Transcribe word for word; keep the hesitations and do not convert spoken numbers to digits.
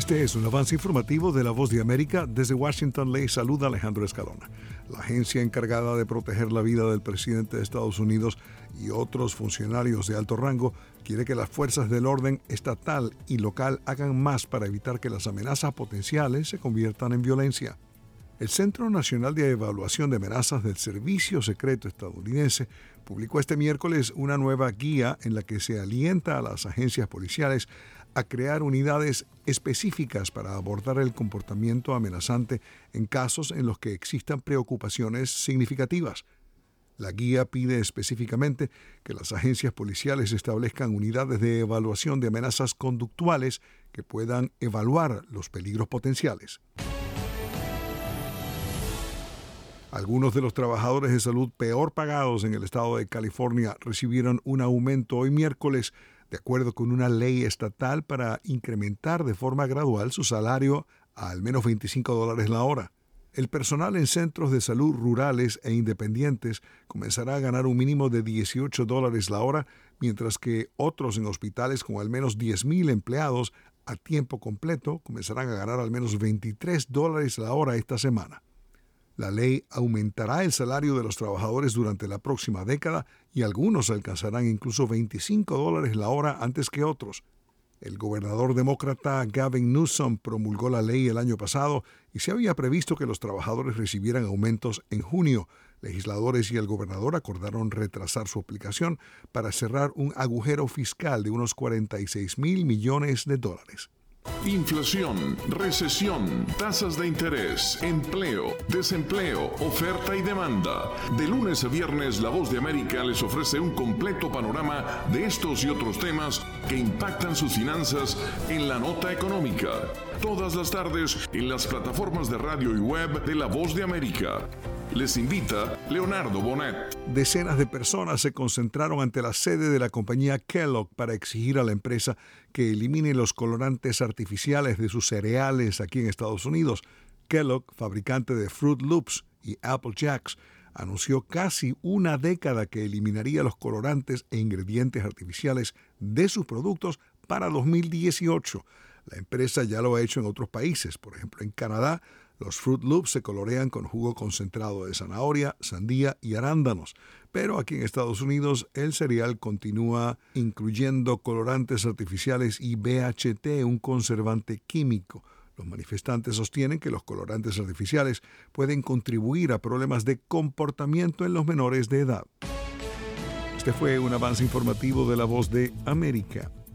Este es un avance informativo de La Voz de América. Desde Washington les saluda Alejandro Escalona. La agencia encargada de proteger la vida del presidente de Estados Unidos y otros funcionarios de alto rango quiere que las fuerzas del orden estatal y local hagan más para evitar que las amenazas potenciales se conviertan en violencia. El Centro Nacional de Evaluación de Amenazas del Servicio Secreto estadounidense publicó este miércoles una nueva guía en la que se alienta a las agencias policiales a crear unidades específicas para abordar el comportamiento amenazante en casos en los que existan preocupaciones significativas. La guía pide específicamente que las agencias policiales establezcan unidades de evaluación de amenazas conductuales que puedan evaluar los peligros potenciales. Algunos de los trabajadores de salud peor pagados en el estado de California recibieron un aumento hoy miércoles, de acuerdo con una ley estatal para incrementar de forma gradual su salario a al menos veinticinco dólares la hora. El personal en centros de salud rurales e independientes comenzará a ganar un mínimo de dieciocho dólares la hora, mientras que otros en hospitales con al menos diez mil empleados a tiempo completo comenzarán a ganar al menos veintitrés dólares la hora esta semana. La ley aumentará el salario de los trabajadores durante la próxima década y algunos alcanzarán incluso veinticinco dólares la hora antes que otros. El gobernador demócrata Gavin Newsom promulgó la ley el año pasado y se había previsto que los trabajadores recibieran aumentos en junio. Legisladores y el gobernador acordaron retrasar su aplicación para cerrar un agujero fiscal de unos cuarenta y seis mil millones de dólares. Inflación, recesión, tasas de interés, empleo, desempleo, oferta y demanda. De lunes a viernes, La Voz de América les ofrece un completo panorama de estos y otros temas que impactan sus finanzas en la nota económica. Todas las tardes en las plataformas de radio y web de La Voz de América. Les invita Leonardo Bonet. Decenas de personas se concentraron ante la sede de la compañía Kellogg para exigir a la empresa que elimine los colorantes artificiales de sus cereales aquí en Estados Unidos. Kellogg, fabricante de Fruit Loops y Apple Jacks, anunció casi una década que eliminaría los colorantes e ingredientes artificiales de sus productos para dos mil dieciocho. La empresa ya lo ha hecho en otros países. Por ejemplo, en Canadá, los Fruit Loops se colorean con jugo concentrado de zanahoria, sandía y arándanos. Pero aquí en Estados Unidos, el cereal continúa incluyendo colorantes artificiales y B H T, un conservante químico. Los manifestantes sostienen que los colorantes artificiales pueden contribuir a problemas de comportamiento en los menores de edad. Este fue un avance informativo de La Voz de América.